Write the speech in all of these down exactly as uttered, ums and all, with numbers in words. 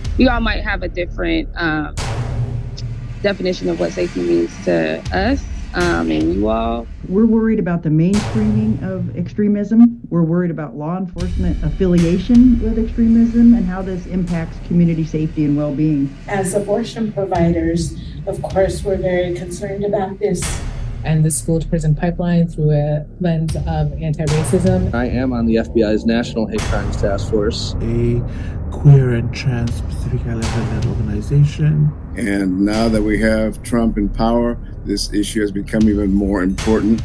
we all might have a different um, definition of what safety means to us um, and you all. We're worried about the mainstreaming of extremism. We're worried about law enforcement affiliation with extremism and how this impacts community safety and well-being. As abortion providers, of course, we're very concerned about this. And the school-to-prison pipeline through a lens of anti-racism. I am on the F B I's National Hate Crimes Task Force. A queer and trans-Pacific Islander-led organization. And now that we have Trump in power, this issue has become even more important.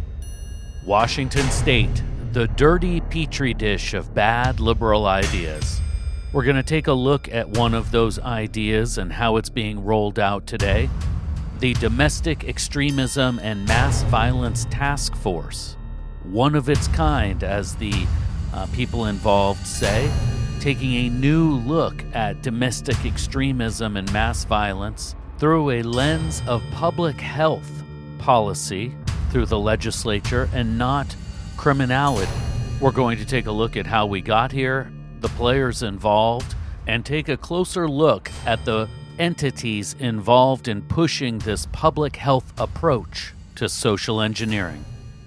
Washington State, the dirty petri dish of bad liberal ideas. We're going to take a look at one of those ideas and how it's being rolled out today. The Domestic Extremism and Mass Violence Task Force. One of its kind, as the uh, people involved say, taking a new look at domestic extremism and mass violence through a lens of public health policy through the legislature and not criminality. We're going to take a look at how we got here, the players involved, and take a closer look at the entities involved in pushing this public health approach to social engineering.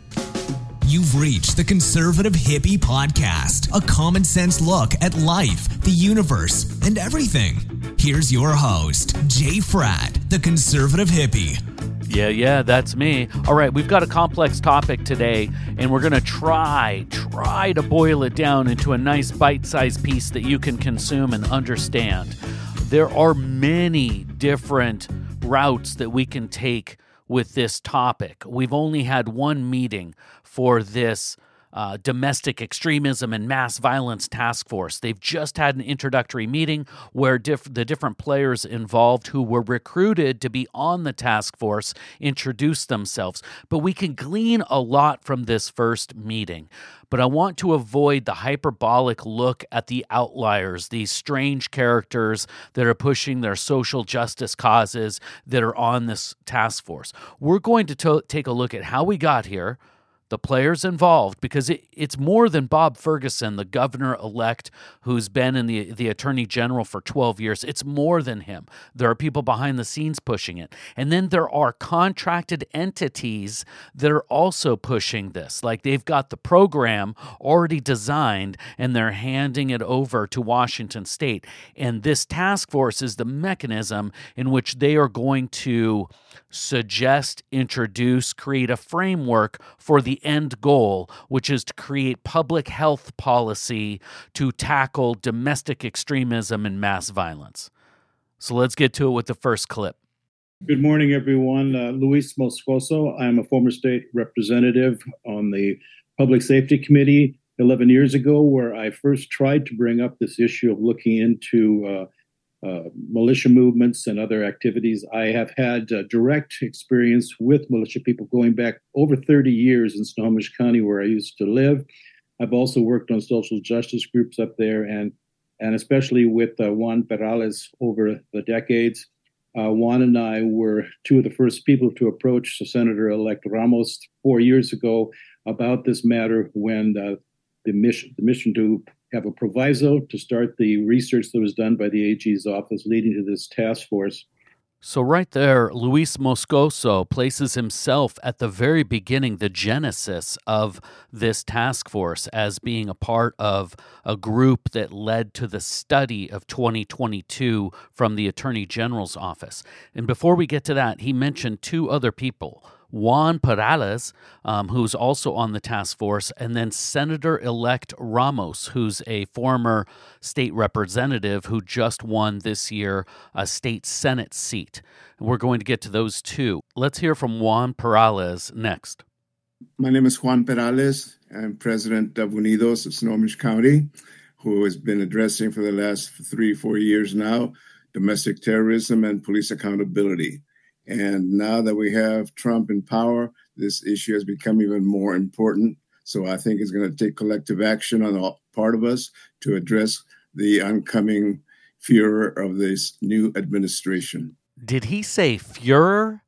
You've reached the Conservative Hippie Podcast, a common sense look at life, the universe, and everything. Here's your host, Jay Fratt, the Conservative Hippie. Yeah, yeah, that's me. All right, we've got a complex topic today, and we're going to try, try to boil it down into a nice bite-sized piece that you can consume and understand. There are many different routes that we can take with this topic. We've only had one meeting for this uh, Domestic Extremism and Mass Violence Task Force. They've just had an introductory meeting where diff- the different players involved who were recruited to be on the task force introduced themselves. But we can glean a lot from this first meeting. But I want to avoid the hyperbolic look at the outliers, these strange characters that are pushing their social justice causes that are on this task force. We're going to to- take a look at how we got here, the players involved, because it, it's more than Bob Ferguson, the governor-elect who's been in the, the attorney general for twelve years. It's more than him. There are people behind the scenes pushing it. And then there are contracted entities that are also pushing this. Like they've got the program already designed and they're handing it over to Washington State. And this task force is the mechanism in which they are going to suggest, introduce, create a framework for the end goal, which is to create public health policy to tackle domestic extremism and mass violence. So let's get to it with the first clip. Good morning, everyone. Uh, Luis Moscoso. I'm a former state representative on the Public Safety Committee eleven years ago, where I first tried to bring up this issue of looking into uh, Uh, militia movements and other activities. I have had uh, direct experience with militia people going back over thirty years in Snohomish County, where I used to live. I've also worked on social justice groups up there, and and especially with uh, Juan Perales over the decades. Uh, Juan and I were two of the first people to approach Senator-elect Ramos four years ago about this matter when uh, the mission the mission to have a proviso to start the research that was done by the A G's office leading to this task force. So right there, Luis Moscoso places himself at the very beginning, the genesis of this task force, as being a part of a group that led to the study of twenty twenty-two from the Attorney General's office. And before we get to that, he mentioned two other people. Juan Perales, um, who's also on the task force, and then Senator-elect Ramos, who's a former state representative who just won this year a state Senate seat. And we're going to get to those two. Let's hear from Juan Perales next. My name is Juan Perales. I'm president of Unidos of Snohomish County, who has been addressing for the last three, four years now, domestic terrorism and police accountability. And now that we have Trump in power, this issue has become even more important. So I think it's going to take collective action on the part of us to address the oncoming furor of this new administration. Did he say furor?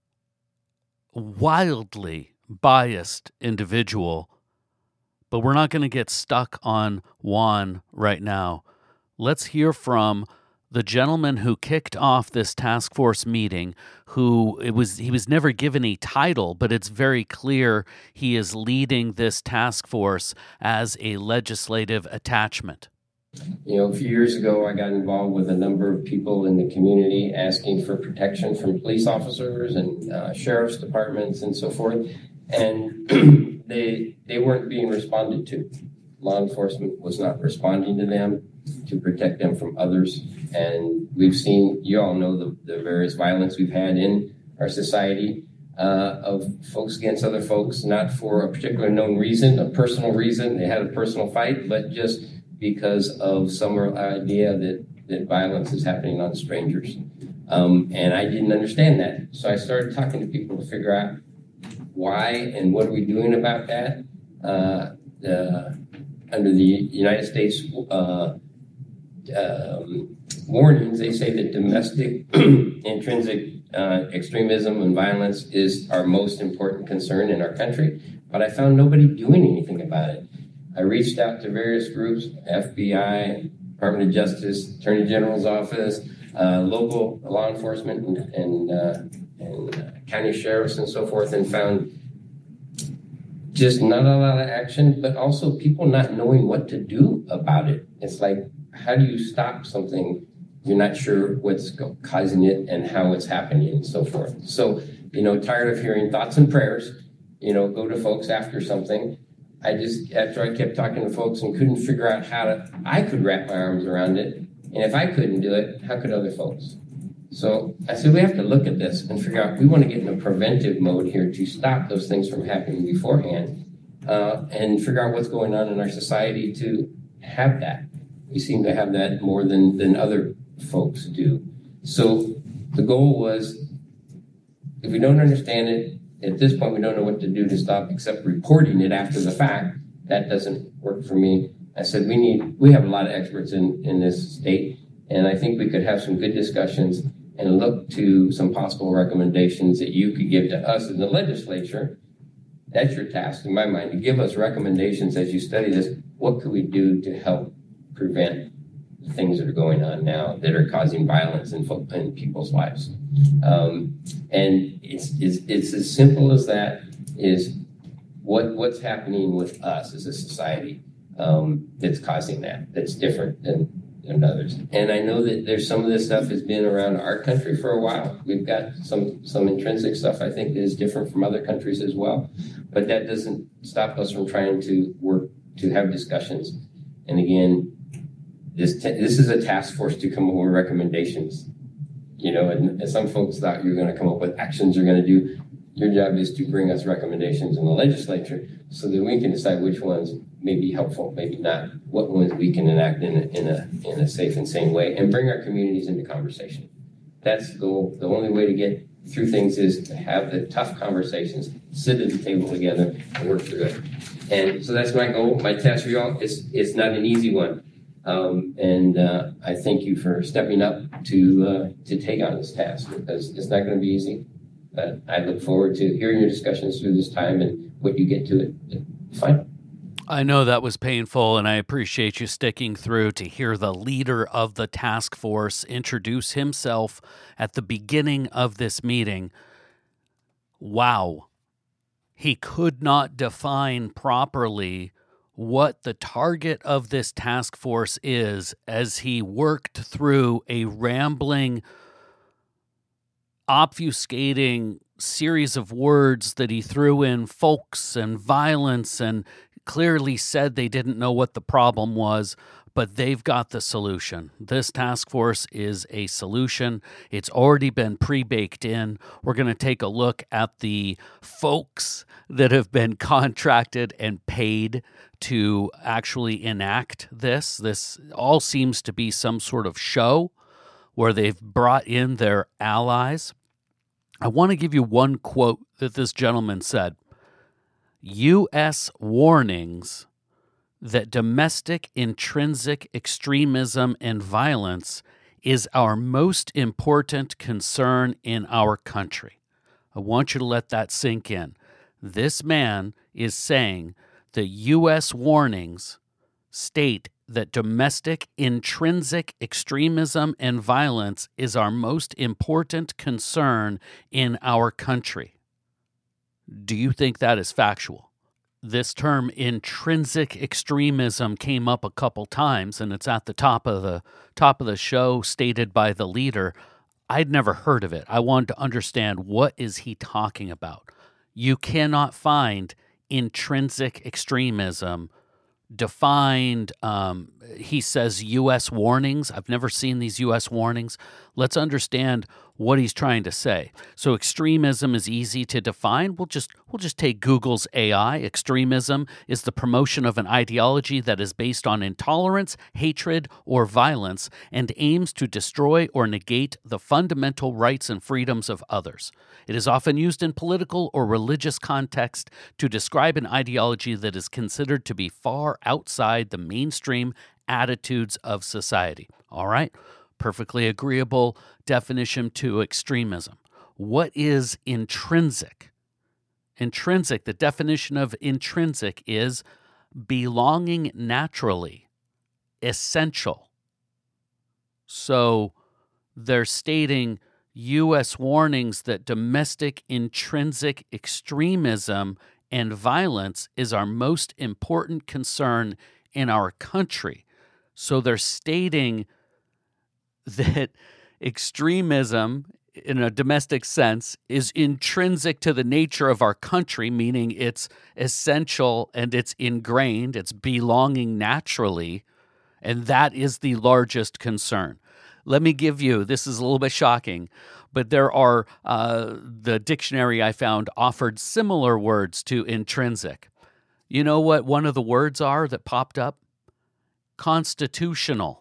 Wildly biased individual. But we're not going to get stuck on Juan right now. Let's hear from the gentleman who kicked off this task force meeting, who it was he was never given a title, but it's very clear he is leading this task force as a legislative attachment. You know, a few years ago, I got involved with a number of people in the community asking for protection from police officers and uh, sheriff's departments and so forth, and they they weren't being responded to. Law enforcement was not responding to them to protect them from others, and we've seen, you all know the, the various violence we've had in our society uh, of folks against other folks, not for a particular known reason, a personal reason, they had a personal fight, but just because of some idea that, that violence is happening on strangers. Um, and I didn't understand that. So I started talking to people to figure out why and what are we doing about that. Uh, the, under the United States uh, um, warnings, they say that domestic intrinsic uh, extremism and violence is our most important concern in our country. But I found nobody doing anything about it. I reached out to various groups, F B I, Department of Justice, Attorney General's office, uh, local law enforcement, and, and, uh, and uh, county sheriffs and so forth, and found just not a lot of action, but also people not knowing what to do about it. It's like, how do you stop something? You're not sure what's causing it and how it's happening and so forth. So, you know, tired of hearing thoughts and prayers, you know, go to folks after something. I just, after I kept talking to folks and couldn't figure out how to, I could wrap my arms around it. And if I couldn't do it, how could other folks? So I said, we have to look at this and figure out, we want to get in a preventive mode here to stop those things from happening beforehand uh, and figure out what's going on in our society to have that. We seem to have that more than, than other folks do. So the goal was, if we don't understand it, at this point, we don't know what to do to stop except reporting it after the fact. That doesn't work for me. I said, we need, we have a lot of experts in, in this state, and I think we could have some good discussions and look to some possible recommendations that you could give to us in the legislature. That's your task, in my mind, to give us recommendations as you study this. What could we do to help prevent the things that are going on now that are causing violence in, in people's lives? Um, and it's, it's it's as simple as that, is what what's happening with us as a society um, that's causing that, that's different than, than others. And I know that there's some of this stuff has been around our country for a while. We've got some, some intrinsic stuff, I think, that is different from other countries as well. But that doesn't stop us from trying to work, to have discussions. And again, this t- this is a task force to come up with recommendations. You know, and, and some folks thought you were going to come up with actions you're going to do. Your job is to bring us recommendations in the legislature so that we can decide which ones may be helpful, maybe not, what ones we can enact in a, in a, in a safe and sane way, and bring our communities into conversation. That's the goal. The only way to get through things is to have the tough conversations, sit at the table together, and work through it. And so that's my goal. My task for y'all is, it's not an easy one. Um, and uh, I thank you for stepping up to uh, to take on this task, because it's not going to be easy. But I look forward to hearing your discussions through this time and what you get to it. Fine. I know that was painful, and I appreciate you sticking through to hear the leader of the task force introduce himself at the beginning of this meeting. Wow. He could not define properly what the target of this task force is as he worked through a rambling, obfuscating series of words that he threw in, folks and violence, and clearly said they didn't know what the problem was, but they've got the solution. This task force is a solution. It's already been pre-baked in. We're going to take a look at the folks that have been contracted and paid to actually enact this. This all seems to be some sort of show where they've brought in their allies. I want to give you one quote that this gentleman said. U S warnings that domestic intrinsic extremism and violence is our most important concern in our country. I want you to let that sink in. This man is saying the U S warnings state that domestic intrinsic extremism and violence is our most important concern in our country. Do you think that is factual? This term intrinsic extremism came up a couple times, and it's at the top of the top of the show, stated by the leader. I'd never heard of it. I wanted to understand, what is he talking about? You cannot find intrinsic extremism defined. Um, he says U S warnings. I've never seen these U S warnings. Let's understand what he's trying to say. So extremism is easy to define. We'll just we'll just take Google's A I. Extremism is the promotion of an ideology that is based on intolerance, hatred, or violence and aims to destroy or negate the fundamental rights and freedoms of others. It is often used in political or religious context to describe an ideology that is considered to be far outside the mainstream attitudes of society. All right? Perfectly agreeable definition to extremism. What is intrinsic? Intrinsic, the definition of intrinsic is belonging naturally, essential. So they're stating U S warnings that domestic intrinsic extremism and violence is our most important concern in our country. So they're stating that extremism in a domestic sense is intrinsic to the nature of our country, meaning it's essential and it's ingrained, it's belonging naturally, and that is the largest concern. Let me give you, this is a little bit shocking, but there are, uh, the dictionary I found offered similar words to intrinsic. You know what one of the words are that popped up? Constitutional.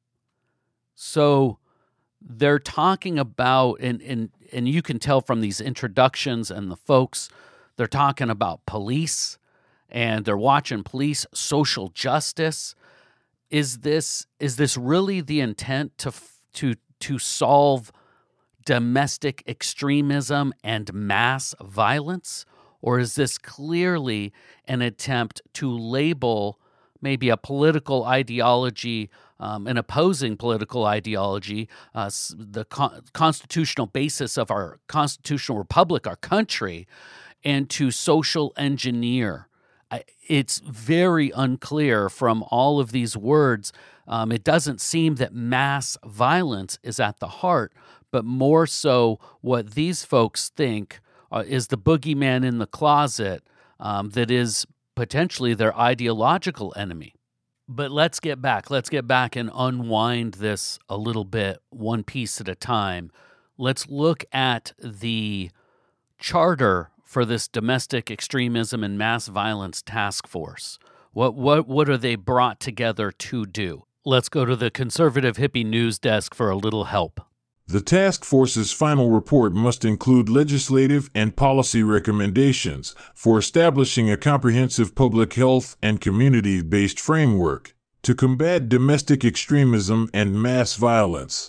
So they're talking about, and, and, and you can tell from these introductions and the folks, they're talking about police, and they're watching police, social justice. Is this is this really the intent to to to solve domestic extremism and mass violence? Or is this clearly an attempt to label maybe a political ideology, um, an opposing political ideology, uh, the con- constitutional basis of our constitutional republic, our country, and to social engineer? I, it's very unclear from all of these words. Um, it doesn't seem that mass violence is at the heart, but more so what these folks think uh, is the boogeyman in the closet um, that is potentially their ideological enemy. But let's get back. Let's get back and unwind this a little bit, one piece at a time. Let's look at the charter for this domestic extremism and mass violence task force. What what what are they brought together to do? Let's go to the Conservative Hippie News Desk for a little help. The task force's final report must include legislative and policy recommendations for establishing a comprehensive public health and community-based framework to combat domestic extremism and mass violence.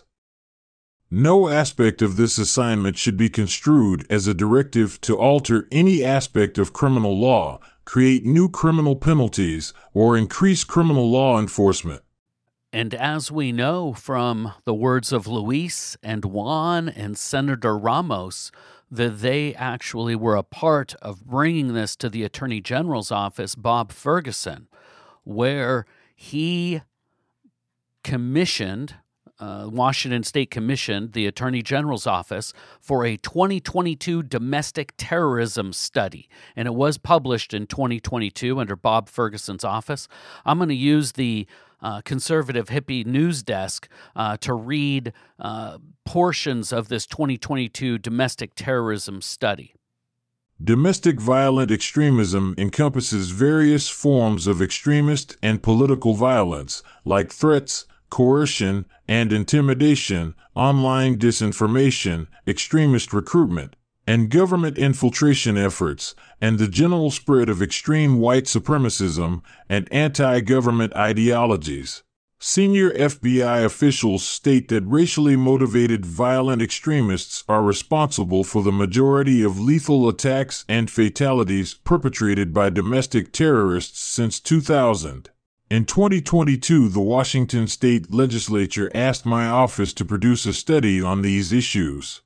No aspect of this assignment should be construed as a directive to alter any aspect of criminal law, create new criminal penalties, or increase criminal law enforcement. And as we know from the words of Luis and Juan and Senator Ramos, that they actually were a part of bringing this to the Attorney General's office, Bob Ferguson, where he commissioned, uh, Washington State commissioned the Attorney General's office for a twenty twenty-two domestic terrorism study. And it was published in twenty twenty-two under Bob Ferguson's office. I'm going to use the Uh, Conservative Hippie News Desk uh, to read uh, portions of this twenty twenty-two domestic terrorism study. Domestic violent extremism encompasses various forms of extremist and political violence, like threats, coercion, and intimidation, online disinformation, extremist recruitment, and government infiltration efforts, and the general spread of extreme white supremacism and anti-government ideologies. Senior F B I officials state that racially motivated violent extremists are responsible for the majority of lethal attacks and fatalities perpetrated by domestic terrorists since two thousand. In twenty twenty-two, the Washington State Legislature asked my office to produce a study on these issues.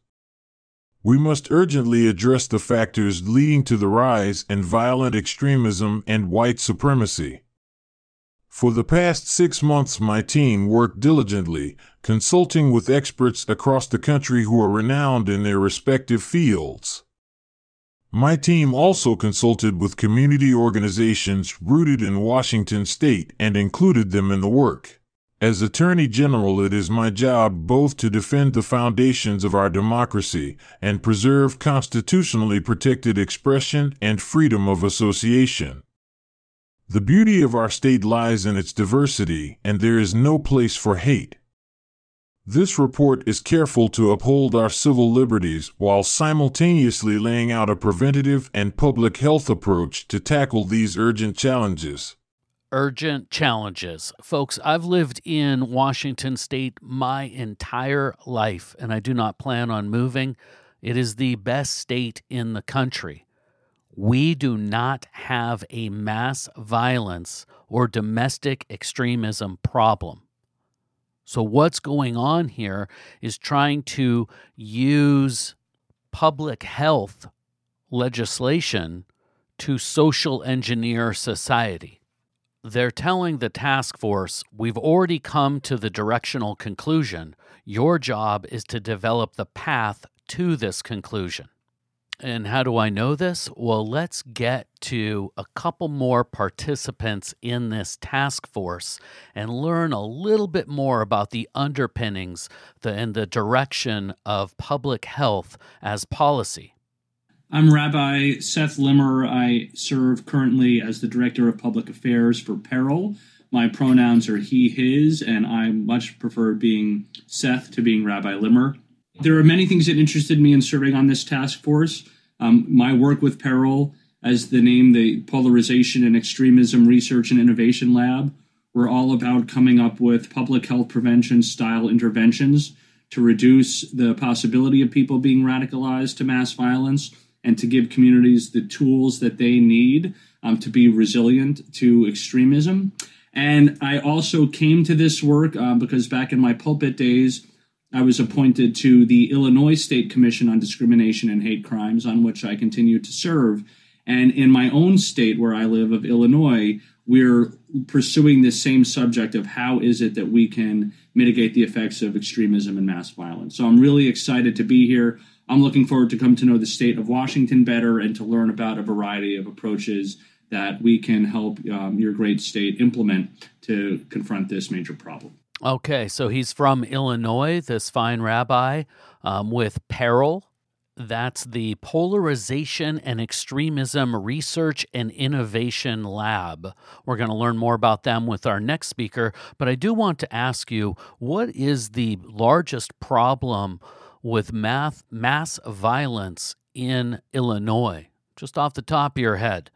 We must urgently address the factors leading to the rise in violent extremism and white supremacy. For the past six months, my team worked diligently, consulting with experts across the country who are renowned in their respective fields. My team also consulted with community organizations rooted in Washington State and included them in the work. As Attorney General, it is my job both to defend the foundations of our democracy and preserve constitutionally protected expression and freedom of association. The beauty of our state lies in its diversity, and there is no place for hate. This report is careful to uphold our civil liberties while simultaneously laying out a preventative and public health approach to tackle these urgent challenges. Urgent challenges. Folks, I've lived in Washington State my entire life, and I do not plan on moving. It is the best state in the country. We do not have a mass violence or domestic extremism problem. So what's going on here is trying to use public health legislation to social engineer society. They're telling the task force, we've already come to the directional conclusion. Your job is to develop the path to this conclusion. And how do I know this? Well, let's get to a couple more participants in this task force and learn a little bit more about the underpinnings the, and the direction of public health as policy. I'm Rabbi Seth Limmer. I serve currently as the Director of Public Affairs for Peril. My pronouns are he, his, and I much prefer being Seth to being Rabbi Limmer. There are many things that interested me in serving on this task force. Um, my work with Peril, as the name, the Polarization and Extremism Research and Innovation Lab, we're all about coming up with public health prevention style interventions to reduce the possibility of people being radicalized to mass violence and to give communities the tools that they need um, to be resilient to extremism. And I also came to this work uh, because back in my pulpit days, I was appointed to the Illinois State Commission on Discrimination and Hate Crimes, on which I continue to serve. And in my own state where I live of Illinois, we're pursuing this same subject of how is it that we can mitigate the effects of extremism and mass violence. So I'm really excited to be here. I'm looking forward to come to know the state of Washington better and to learn about a variety of approaches that we can help um, your great state implement to confront this major problem. Okay, so he's from Illinois, this fine rabbi, um, with Peril. That's the Polarization and Extremism Research and Innovation Lab. We're going to learn more about them with our next speaker, but I do want to ask you, what is the largest problem with math, mass violence in Illinois? Just off the top of your head.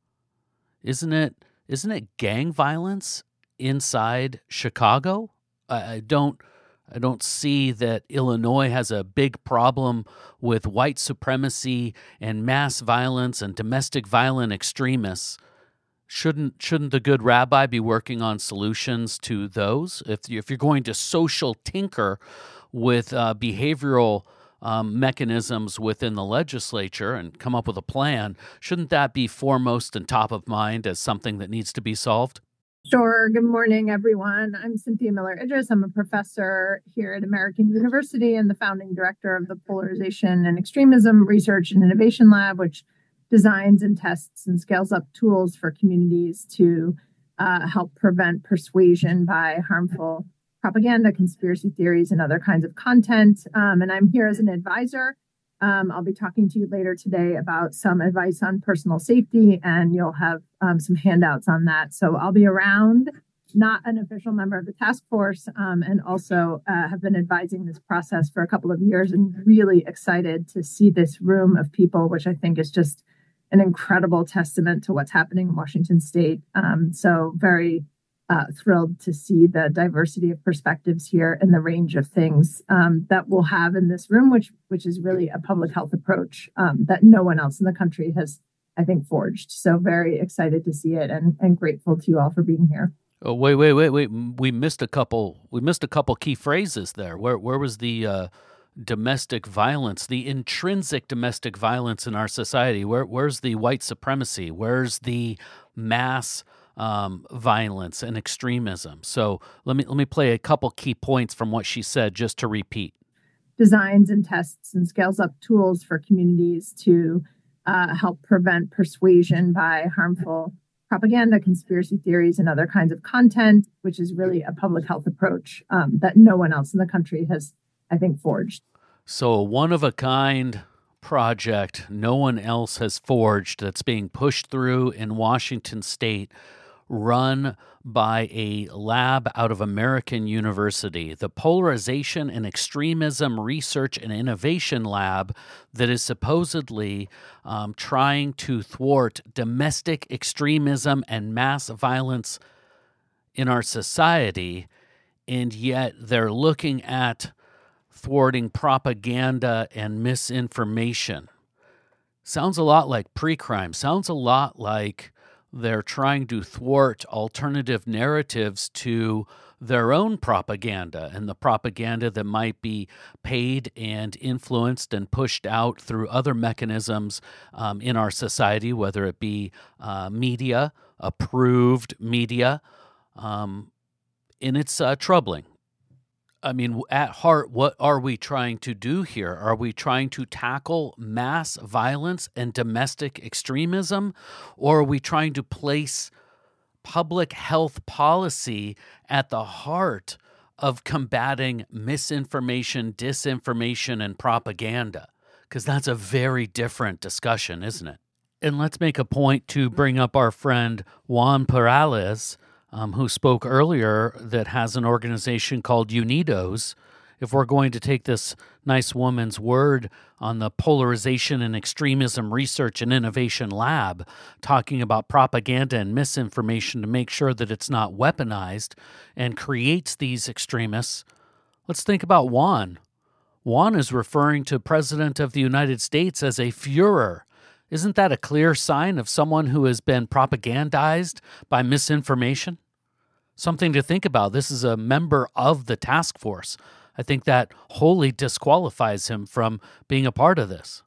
Isn't it, isn't it gang violence inside Chicago? I don't I don't see that Illinois has a big problem with white supremacy and mass violence and domestic violent extremists. Shouldn't shouldn't the good rabbi be working on solutions to those? If if you're going to social tinker with uh, behavioral um, mechanisms within the legislature and come up with a plan, shouldn't that be foremost and top of mind as something that needs to be solved? Sure. Good morning, everyone. I'm Cynthia Miller-Idris. I'm a professor here at American University and the founding director of the Polarization and Extremism Research and Innovation Lab, which designs and tests and scales up tools for communities to uh, help prevent persuasion by harmful propaganda, conspiracy theories, and other kinds of content. Um, and I'm here as an advisor. Um, I'll be talking to you later today about some advice on personal safety, and you'll have um, some handouts on that. So I'll be around, not an official member of the task force, um, and also uh, have been advising this process for a couple of years and really excited to see this room of people, which I think is just an incredible testament to what's happening in Washington State. Um, so very Uh, thrilled to see the diversity of perspectives here and the range of things um, that we'll have in this room, which which is really a public health approach um, that no one else in the country has, I think, forged. So very excited to see it and, and grateful to you all for being here. Oh, wait, wait, wait, wait. We missed a couple. We missed a couple key phrases there. Where, where was the uh, domestic violence, the intrinsic domestic violence in our society? Where, where's the white supremacy? Where's the mass um, violence and extremism? So let me let me play a couple key points from what she said, just to repeat. Designs and tests and scales up tools for communities to uh, help prevent persuasion by harmful propaganda, conspiracy theories, and other kinds of content, which is really a public health approach um, that no one else in the country has, I think, forged. So a one-of-a-kind project no one else has forged that's being pushed through in Washington State, run by a lab out of American University, the Polarization and Extremism Research and Innovation Lab, that is supposedly um, trying to thwart domestic extremism and mass violence in our society, and yet they're looking at thwarting propaganda and misinformation. Sounds a lot like pre-crime. Sounds a lot like they're trying to thwart alternative narratives to their own propaganda, and the propaganda that might be paid and influenced and pushed out through other mechanisms um, in our society, whether it be uh, media, approved media, um, and it's uh, troubling. I mean, at heart, what are we trying to do here? Are we trying to tackle mass violence and domestic extremism, or are we trying to place public health policy at the heart of combating misinformation, disinformation, and propaganda? Because that's a very different discussion, isn't it? And let's make a point to bring up our friend Juan Perales, Um, who spoke earlier, that has an organization called Unidos. If we're going to take this nice woman's word on the Polarization and Extremism Research and Innovation Lab, talking about propaganda and misinformation to make sure that it's not weaponized and creates these extremists, let's think about Juan. Juan is referring to President of the United States as a Führer. Isn't that a clear sign of someone who has been propagandized by misinformation? Something to think about. This is a member of the task force. I think that wholly disqualifies him from being a part of this.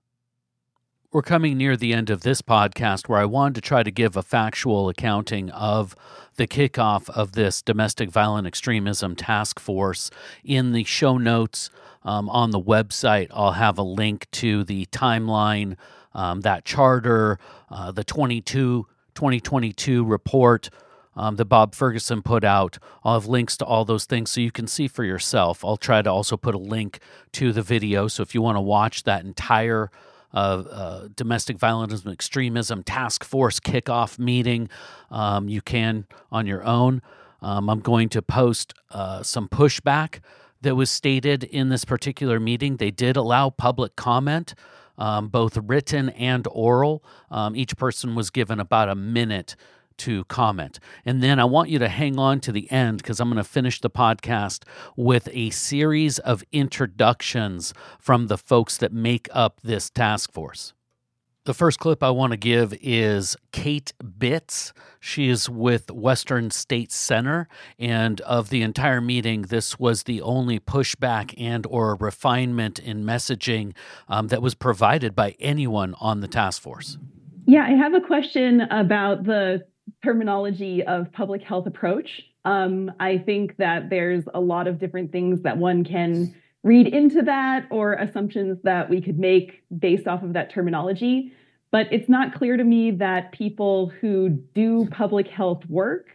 We're coming near the end of this podcast, where I wanted to try to give a factual accounting of the kickoff of this domestic violent extremism task force. In the show notes um, on the website, I'll have a link to the timeline, um, that charter, uh, the twenty-two, twenty twenty-two report Um, that Bob Ferguson put out. I'll have links to all those things so you can see for yourself. I'll try to also put a link to the video, so if you want to watch that entire uh, uh, domestic violence and extremism task force kickoff meeting, um, you can on your own. Um, I'm going to post uh, some pushback that was stated in this particular meeting. They did allow public comment, um, both written and oral. Um, each person was given about a minute to comment. And then I want you to hang on to the end, because I'm going to finish the podcast with a series of introductions from the folks that make up this task force. The first clip I want to give is Kate Bitts. She is with Western State Center, and of the entire meeting, this was the only pushback and or refinement in messaging um, that was provided by anyone on the task force. Yeah, I have a question about the terminology of public health approach. Um, I think that there's a lot of different things that one can read into that, or assumptions that we could make based off of that terminology. But it's not clear to me that people who do public health work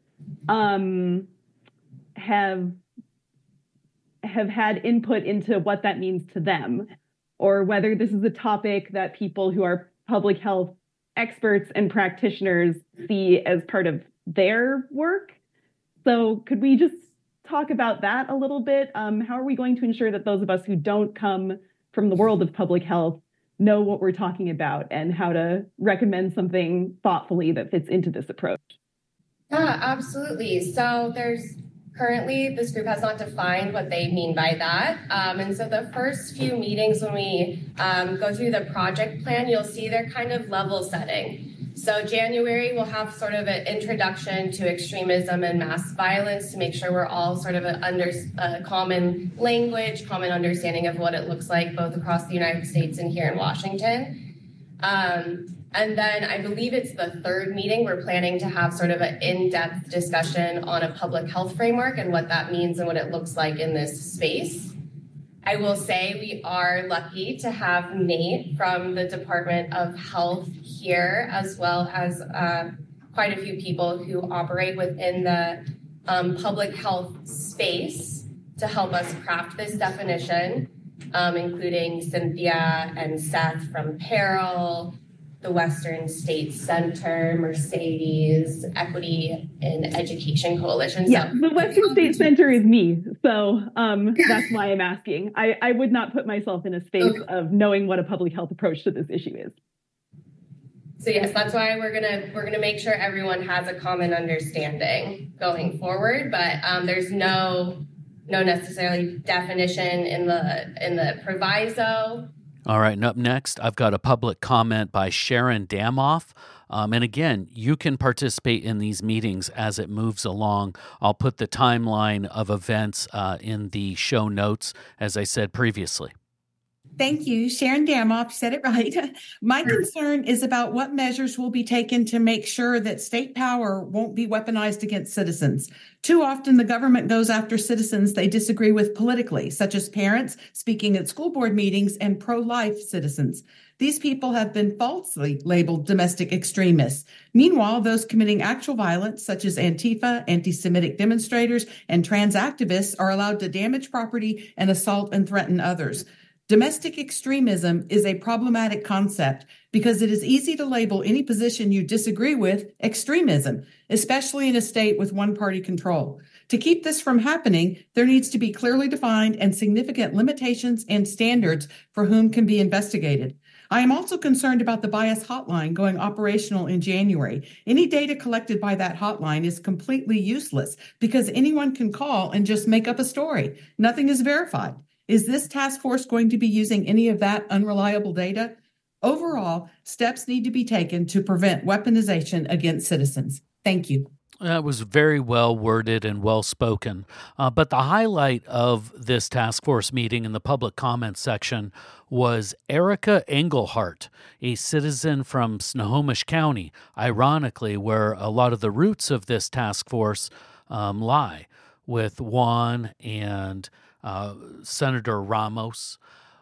um, have have had input into what that means to them, or whether this is a topic that people who are public health experts and practitioners see as part of their work. So could we just talk about that a little bit? Um, how are we going to ensure that those of us who don't come from the world of public health know what we're talking about, and how to recommend something thoughtfully that fits into this approach? Yeah, absolutely. So there's currently, this group has not defined what they mean by that. Um, and so the first few meetings when we um, go through the project plan, you'll see they're kind of level setting. So January, we'll have sort of an introduction to extremism and mass violence to make sure we're all sort of a under a common language, common understanding of what it looks like both across the United States and here in Washington. Um, and then I believe it's the third meeting, we're planning to have sort of an in-depth discussion on a public health framework and what that means and what it looks like in this space. I will say we are lucky to have Nate from the Department of Health here, as well as uh, quite a few people who operate within the um, public health space to help us craft this definition, um, including Cynthia and Seth from Peril, the Western States Center, Mercedes, Equity and Education Coalition. So, yeah, the Western States Center is me. So um, that's why I'm asking. I, I would not put myself in a space okay. of knowing what a public health approach to this issue is. So yes, that's why we're gonna we're gonna make sure everyone has a common understanding going forward. But um, there's no no necessarily definition in the in the proviso. All right, and up next, I've got a public comment by Sharon Damoff. Um, and again, you can participate in these meetings as it moves along. I'll put the timeline of events uh, in the show notes, as I said previously. Thank you. Sharon Damoff said it right. My concern is about what measures will be taken to make sure that state power won't be weaponized against citizens. Too often, the government goes after citizens they disagree with politically, such as parents speaking at school board meetings and pro-life citizens. These people have been falsely labeled domestic extremists. Meanwhile, those committing actual violence, such as Antifa, anti-Semitic demonstrators, and trans activists, are allowed to damage property and assault and threaten others. Domestic extremism is a problematic concept because it is easy to label any position you disagree with extremism, especially in a state with one-party control. To keep this from happening, there needs to be clearly defined and significant limitations and standards for whom can be investigated. I am also concerned about the bias hotline going operational in January. Any data collected by that hotline is completely useless because anyone can call and just make up a story. Nothing is verified. Is this task force going to be using any of that unreliable data? Overall, steps need to be taken to prevent weaponization against citizens. Thank you. That was very well worded and well spoken. Uh, but the highlight of this task force meeting in the public comment section was Erica Engelhart, a citizen from Snohomish County, ironically, where a lot of the roots of this task force um, lie, with Juan and uh, Senator Ramos.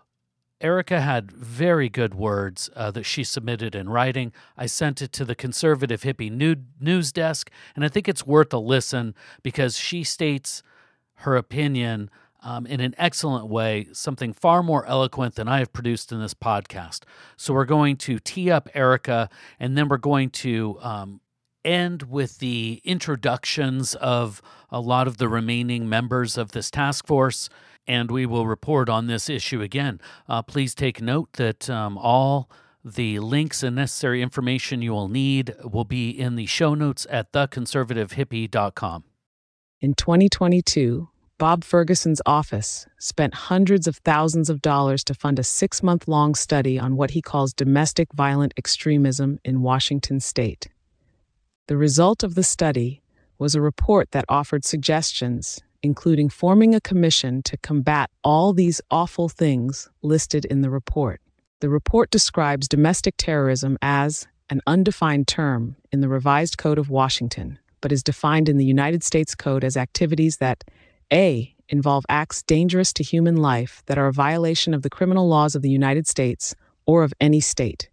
Erica had very good words uh, that she submitted in writing. I sent it to the Conservative Hippie News Desk, and I think it's worth a listen because she states her opinion um, in an excellent way, something far more eloquent than I have produced in this podcast. So we're going to tee up Erica, and then we're going to um, end with the introductions of a lot of the remaining members of this task force, and we will report on this issue again. Uh, please take note that um, all the links and necessary information you will need will be in the show notes at the conservative hippie dot com. In twenty twenty-two, Bob Ferguson's office spent hundreds of thousands of dollars to fund a six-month-long study on what he calls domestic violent extremism in Washington state. The result of the study was a report that offered suggestions, including forming a commission to combat all these awful things listed in the report. The report describes domestic terrorism as an undefined term in the Revised Code of Washington, but is defined in the United States Code as activities that A. involve acts dangerous to human life that are a violation of the criminal laws of the United States or of any state.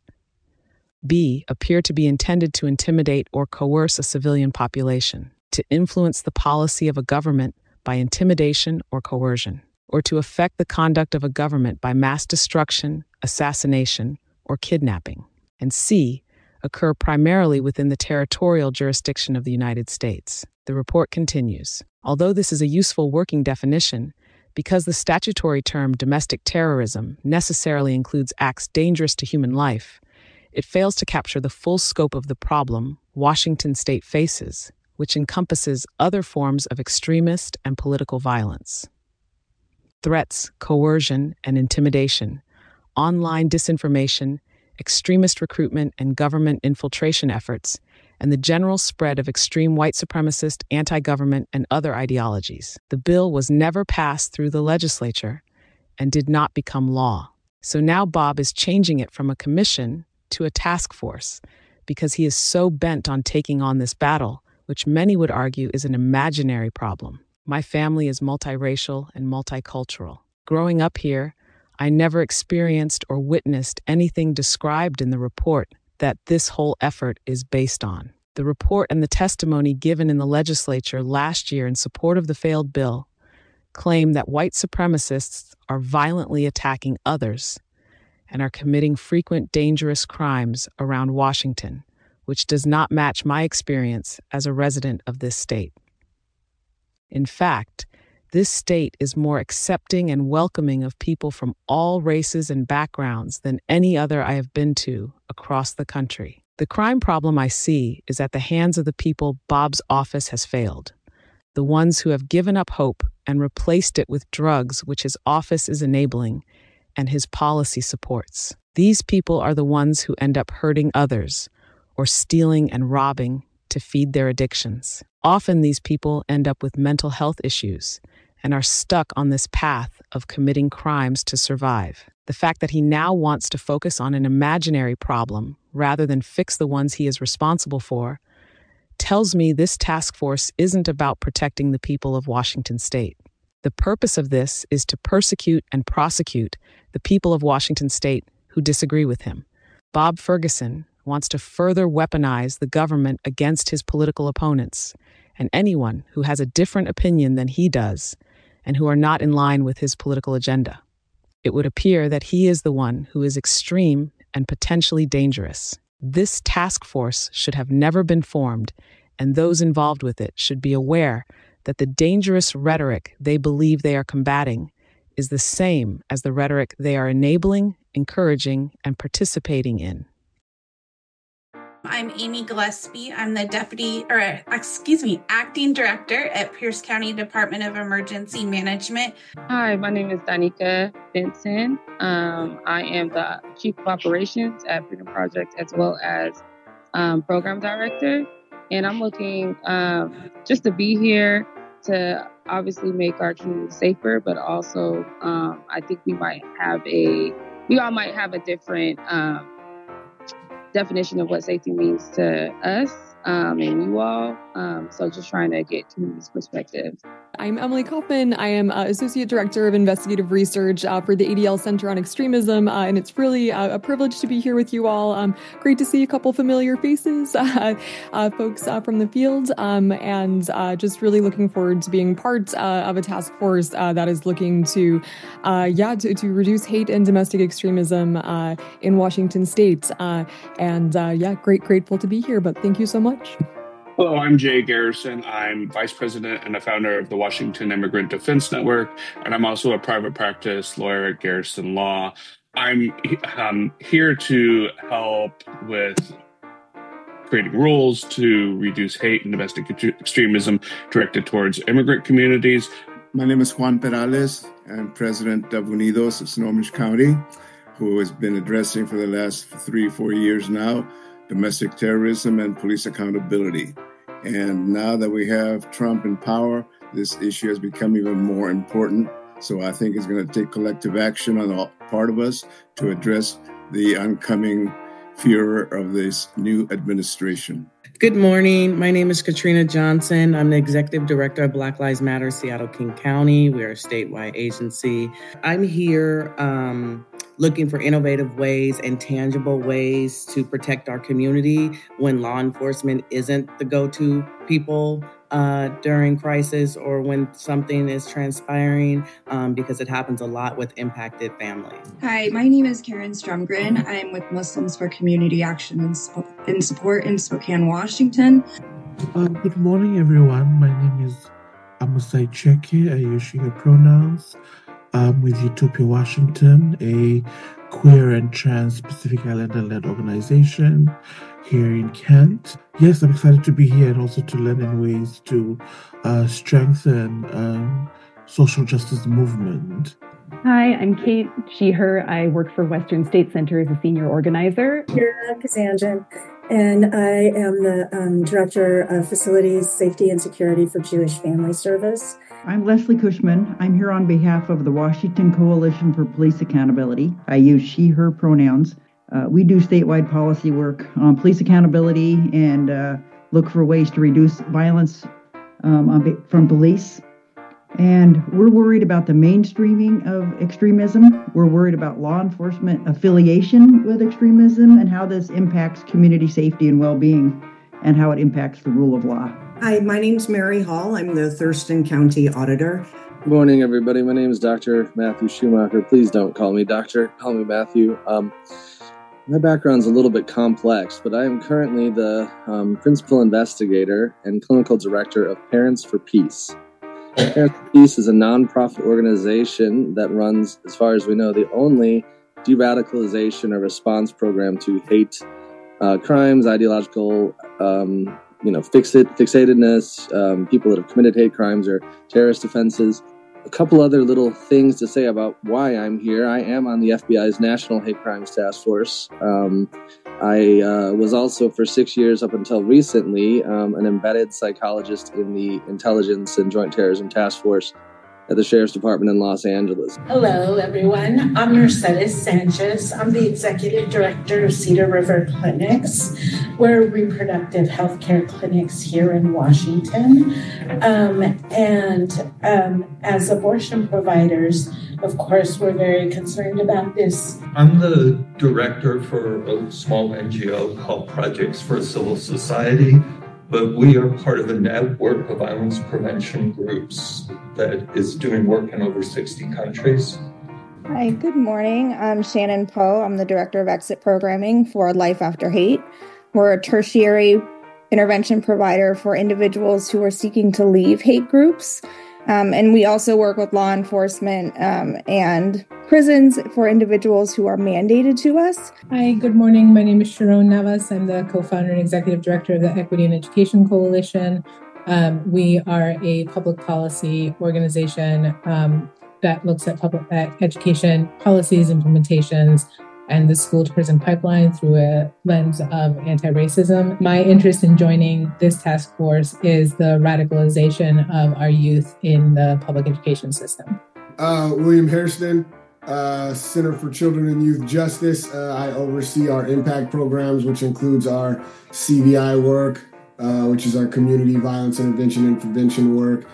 B. appear to be intended to intimidate or coerce a civilian population, to influence the policy of a government by intimidation or coercion, or to affect the conduct of a government by mass destruction, assassination, or kidnapping. And C. occur primarily within the territorial jurisdiction of the United States. The report continues. Although this is a useful working definition, because the statutory term domestic terrorism necessarily includes acts dangerous to human life, it fails to capture the full scope of the problem Washington state faces, which encompasses other forms of extremist and political violence. Threats, coercion, and intimidation, online disinformation, extremist recruitment and government infiltration efforts, and the general spread of extreme white supremacist, anti-government, and other ideologies. The bill was never passed through the legislature and did not become law. So now Bob is changing it from a commission to a task force because he is so bent on taking on this battle, which many would argue is an imaginary problem. My family is multiracial and multicultural. Growing up here, I never experienced or witnessed anything described in the report that this whole effort is based on. The report and the testimony given in the legislature last year in support of the failed bill claim that white supremacists are violently attacking others and are committing frequent dangerous crimes around Washington, which does not match my experience as a resident of this state. In fact, this state is more accepting and welcoming of people from all races and backgrounds than any other I have been to across the country. The crime problem I see is at the hands of the people Bob's office has failed, the ones who have given up hope and replaced it with drugs which his office is enabling and his policy supports. These people are the ones who end up hurting others or stealing and robbing to feed their addictions. Often these people end up with mental health issues and are stuck on this path of committing crimes to survive. The fact that he now wants to focus on an imaginary problem rather than fix the ones he is responsible for tells me this task force isn't about protecting the people of Washington state. The purpose of this is to persecute and prosecute the people of Washington state who disagree with him. Bob Ferguson wants to further weaponize the government against his political opponents and anyone who has a different opinion than he does and who are not in line with his political agenda. It would appear that he is the one who is extreme and potentially dangerous. This task force should have never been formed, and those involved with it should be aware that the dangerous rhetoric they believe they are combating is the same as the rhetoric they are enabling, encouraging, and participating in. I'm Amy Gillespie. I'm the deputy, or excuse me, acting director at Pierce County Department of Emergency Management. Hi, my name is Danica Benson. Um, I am the Chief of Operations at Freedom Project as well as um, Program Director. And I'm looking um, just to be here to obviously make our community safer, but also um, I think we might have a, we all might have a different um, definition of what safety means to us um, and you all. Um, so just trying to get community's perspective. I'm Emily Kaufman. I am uh, Associate Director of Investigative Research uh, for the A D L Center on Extremism, uh, and it's really uh, a privilege to be here with you all. Um, great to see a couple familiar faces, uh, uh, folks uh, from the field, um, and uh, just really looking forward to being part uh, of a task force uh, that is looking to, uh, yeah, to, to reduce hate and domestic extremism uh, in Washington State. Uh, and uh, yeah, great, grateful to be here. But thank you so much. Hello, I'm Jay Garrison. I'm Vice President and the founder of the Washington Immigrant Defense Network, and I'm also a private practice lawyer at Garrison Law. I'm um, here to help with creating rules to reduce hate and domestic extremism directed towards immigrant communities. My name is Juan Perales. I'm President of Unidos of Snohomish County, who has been addressing for the last three, four years now domestic terrorism and police accountability. And now that we have Trump in power, this issue has become even more important. So I think it's going to take collective action on the part of us to address the oncoming furor of this new administration. Good morning. My name is Katrina Johnson. I'm the Executive Director of Black Lives Matter Seattle-King County. We are a statewide agency. I'm here um, looking for innovative ways and tangible ways to protect our community when law enforcement isn't the go-to people uh, during crisis or when something is transpiring, um, because it happens a lot with impacted families. Hi, my name is Karen Stromgren. I'm with Muslims for Community Action and in Support in Spokane, Washington. Uh, good morning, everyone. My name is Amusai Cheke. I use she, her pronouns. I'm with Utopia Washington, a queer and trans Pacific Islander-led organization here in Kent. Yes, I'm excited to be here and also to learn in ways to uh, strengthen um, social justice movement. Hi, I'm Kate, she, her. I work for Western State Center as a senior organizer. Kira Kazanjian, and I am the um, Director of Facilities, Safety, and Security for Jewish Family Service. I'm Leslie Cushman. I'm here on behalf of the Washington Coalition for Police Accountability. I use she, her pronouns. Uh, we do statewide policy work on police accountability and uh, look for ways to reduce violence um, on, from police. And we're worried about the mainstreaming of extremism. We're worried about law enforcement affiliation with extremism and how this impacts community safety and well-being and how it impacts the rule of law. Hi, my name's Mary Hall. I'm the Thurston County Auditor. Good morning, everybody. My name is Doctor Matthew Schumacher. Please don't call me doctor. Call me Matthew. Um, my background's a little bit complex, but I am currently the um, principal investigator and clinical director of Parents for Peace. Parents for Peace is a nonprofit organization that runs, as far as we know, the only de-radicalization or response program to hate uh, crimes, ideological, um, you know, fixate, fixatedness, um, people that have committed hate crimes or terrorist offenses. A couple other little things to say about why I'm here. I am on the F B I's National Hate Crimes Task Force. Um, I uh, was also, for six years up until recently, um, an embedded psychologist in the Intelligence and Joint Terrorism Task Force at the Sheriff's Department in Los Angeles. Hello, everyone. I'm Mercedes Sanchez. I'm the Executive Director of Cedar River Clinics. We're reproductive healthcare clinics here in Washington. Um, and um, as abortion providers, of course, we're very concerned about this. I'm the director for a small N G O called Projects for Civil Society, but we are part of a network of violence prevention groups that is doing work in over sixty countries. Hi, good morning. I'm Shannon Poe. I'm the Director of Exit Programming for Life After Hate. We're a tertiary intervention provider for individuals who are seeking to leave hate groups. Um, and we also work with law enforcement um, and prisons for individuals who are mandated to us. Hi, good morning. My name is Sharon Navas. I'm the co-founder and executive director of the Equity and Education Coalition. Um, we are a public policy organization um, that looks at public at education policies, implementations, and the school-to-prison pipeline through a lens of anti-racism. My interest in joining this task force is the radicalization of our youth in the public education system. Uh, William Hairston, uh, Center for Children and Youth Justice. Uh, I oversee our impact programs, which includes our C V I work, uh, which is our community violence intervention and prevention work.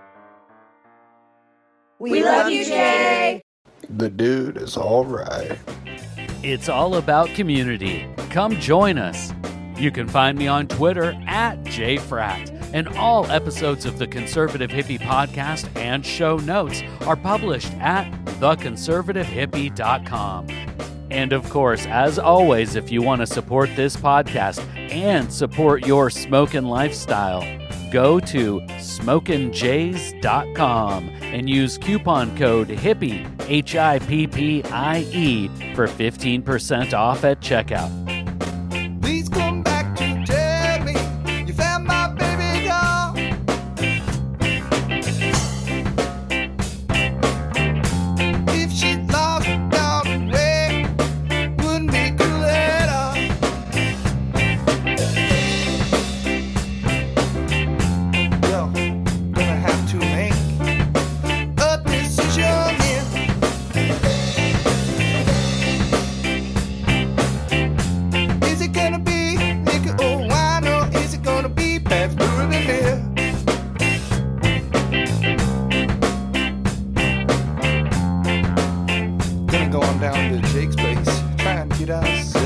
We love you, Jay. The dude is all right. It's all about community. Come join us. You can find me on Twitter at JFrat. And all episodes of the Conservative Hippie podcast and show notes are published at the conservative hippie dot com. And of course, as always, if you want to support this podcast and support your smoking lifestyle, go to smokin jays dot com and use coupon code HIPPIE, H I P P I E, for fifteen percent off at checkout. Please come back to tell me you found my baby doll. If she lost down the way, wouldn't be cool at all. Yo, gonna have to make a decision here. Is it gonna be liquor or wine, or is it gonna be Pabst Blue Ribbon? Gonna go on down to Jake's place, try and get us